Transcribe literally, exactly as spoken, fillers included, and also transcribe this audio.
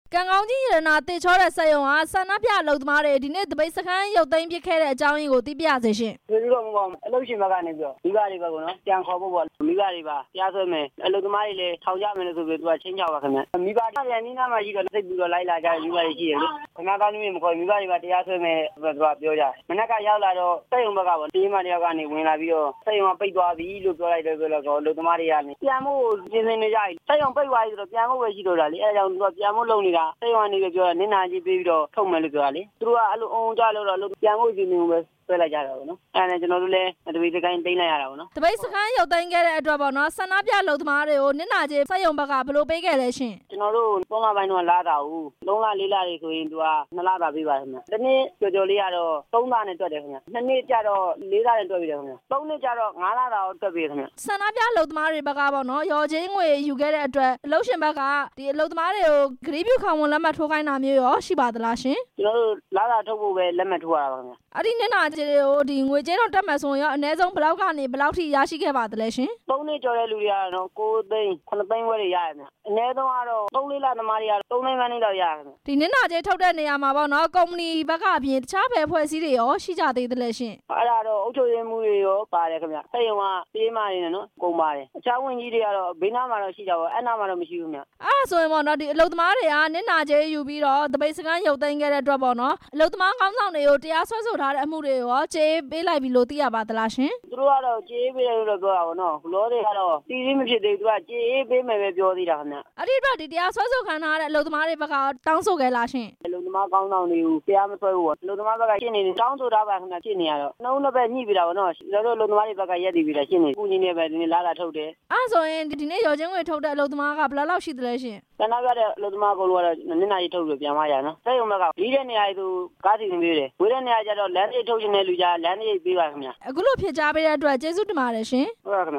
ကံကောင်းကြီးရတနာတေချောတဲ့စက်ရုံကဆန္ဒပြအလုပ်သမားတွေဒီနေ့တပိတ်စခန်းရုပ်သိမ်းပစ်ခဲ့တဲ့အကြောင်းရင်းကိုသိပြစေရှင်။ဒီလိုမျိုးအလုပ်ရှင်ဘက်ကနေပြီးတော့မိဘတွေဘက်ကနော်ပြန်ခေါ်ဖို့ပေါ့မိဘတွေပါတရားစွဲမယ်အလုပ်သမားတွေလည်းထောင်ကြမယ်လို့ဆိုပြီးသူကချင်းချောက်ပါခင်ဗျ။မိဘတွေပြန်နီးနားမှာရှိတော့စိတ်ပြီးတော့လိုက်လာကြတယ်မိဘတွေရှိတယ်လေ။ခဏကောင်းကြီးမခေါ်မိဘတွေပါတရားစွဲမယ်ဆိုတော့သူကပြောကြတယ်။မနက်ကရောက်လာတော့စက်ရုံဘက်ကပေါ့တင်းမတယောက်ကနေဝင်လာပြီးတော့စက်ရုံကပိတ်သွားပြီလို့ပြောလိုက်တယ်ပြောတော့အလုပ်သမားတွေကနေပြန်ဖို့ပြင်ဆင်နေကြတယ်။စက်ရုံပိတ်သွားပြီဆိုတော့ပြန်ဖို့ပဲရှိတော့တာလေအဲဒါကြောင့်သူကပြန်ဖို့လုပ်နေတာစက်ရုံကနေပြောတာနင်းနာကြီးပေးပြီးတော့ထုတ်မယ်လို့ပြောတာလေသူတို့ကအဲ့လိုအုံကြလို့တော့ပြန်ဖို့ပြင်နေပဲဆွဲလိုက်ကြတာပေါ့နော်အဲ့ဒါနဲ့ကျွန်တော်တို့လည်းတပိတ်စကိုင်းတိမ့်လိုက်ရတာပေါ့နော်တပိတ်စကိုင်းရုပ်သိမ်းခဲ့တဲ့အတွက်ပေါ့နော်ဆန္ဒပြလုံသမားတွေကိုနစ်နာကြီးစက်ရုံဘက်ကဘယ်လိုပေးခဲ့လဲရှင်ကျွန်တော်တို့သုံးလပိုင်းတော့လာတာဦးသုံးလလေးလတွေဆိုရင်သူကနှစ်လတာပေးပါခင်ဗျတစ်နေ့ကြော်ကြော်လေးကတော့သုံးလနဲ့တွက်တယ်ခင်ဗျနှစ်နေ့ကျတော့လေးလနဲ့တွက်ပြီးတယ်ခင်ဗျသုံးနှစ်ကျတော့ငါးလတာကိုတွက်ပြီးခင်ဗျဆန္ဒပြလုံသမားတွေဘက်ကပေါ့နော်ရော်ချင်းငွေယူခဲ့တဲ့အတွက်အလုပ်ရှင်ဘက်ကဒီအလုပ်သမားတွေကိုဂရီးပြူခံဝန်လက်မှတ်ထိုးခိုင်းတာမျိုးရောရှိပါသလားရှင်ကျွန်တော်တို့လာတာထုတ်ဖို့ပဲလက်မှတ်ထိုးရတာပါခင်ဗျအဲ့ဒီနစ်နာကြီးတွေကိုဒီငွေကြေးတော့တက်မှဆိုရင်ရောအနည်းဆုံးဘယ်လောက်ကနေဘယ်လောက်ထိရရှိခဲ့ပါသလဲရှင်သုံးနှစ်ကျော်တဲ့လူတွေကတော့ကိုးသိန်းခုနှစ်သိန်းဝယ်ရရတယ်ခင်ဗျအနည်းဆုံးကတော့သုံးလေးလသမားတွေကတော့သုံးသိန်းမှန်းလောက်ရတယ်ခင်ဗျဒီနစ်နာကြီးထုတ်တဲ့နေရာမှာပေါ့နော်ကုမ္ပဏီဘက်ကအပြင်တခြားဘယ်ဖွဲ့စည်းတွေရောရှိကြသေးသလဲရှင်အဲ့ဒါတော့အုပ်ချုပ်ရေးမှုတွေရောပါတယ်ခင်ဗျစက်ရုံကပြေးမနေနဲ့နော်ကုန်ပါတယ်အခြားဝန်ကြီးတွေကတော့ဘေးနားမှာတော့ရှိကြပါအဲ့နားမှာတော့မရှိဘူးခင်ဗျအဲ့ဒါဆိုရင်ပေါ့နော်ဒီအလုပ်သမားတွေကနစ်နာကြီးယူပြီးတော့တပိတ်စကန်းရုပ်သိမ်းခဲ့တဲ့အတွက်ပေါ့နော်အလုပ်သမားကောင်းဆောင်တွေကိုတရားစွဲဆိုထားတဲ့အမှုတွေရောကြေးပေးလိုက်ပြီလို့သိရပါသလားရှင်သူတို့ကတော့ကြေးပေးတယ်လို့ပြောတာပေါ့နော်လောတွေကတော့တီးသေးမဖြစ်သေးဘူးသူကကြေးပေးမယ်ပဲပြောသေးတာခင်ဗျအဲ့ဒီအတွက်ဒီတရားစွဲဆိုခံထားတဲ့အလုပ်သမားတွေဘက်ကတောင်းဆိုခဲ့လားရှင်အလုပ်သမားကောင်းဆောင်တွေကိုတရားမစွဲဘူးပေါ့အလုပ်သမားဘက်ကရှင်းနေတယ်တောင်းဆိုထားပါခင်ဗျရှင်းနေရတော့နှုံးနှစ်ဘက်ညှိပြီးတာပေါ့နော်ကျွန်တော်တို့အလုပ်သမားတွေဘက်ကရက်တည်ပြီးတာရှင်းနေကူညီနေပဲဒီနေ့လာလာထုတ်တယ်အဲ့ဆိုရင်ဒီနေ့ရော်ချင်းငွေထုတ်တဲ့အလုပ်သမားကဘယ်လောက်ရှိသလဲရှင်တနာပြတဲ့အလုပ်သမားကောင်ကတော့နစ်နာရီထုတ်လို့ပြန်မရနော်စက်ရုံဘက်ကပြီးတဲ့နေရာသူကားစီစဉ်ပေးတယ်ဝေးတဲ့နေရာကျတော့လမ်းတွေထုတ်ရှင်တဲ့လူကြလမ်းတွေပေးပါခင်ဗျအခုလိုဖြစ်ကြပေးတဲ့အတွက်ကျေးဇူးတင်ပါတယ်ရှင်ဟုတ်ပါခင်ဗျ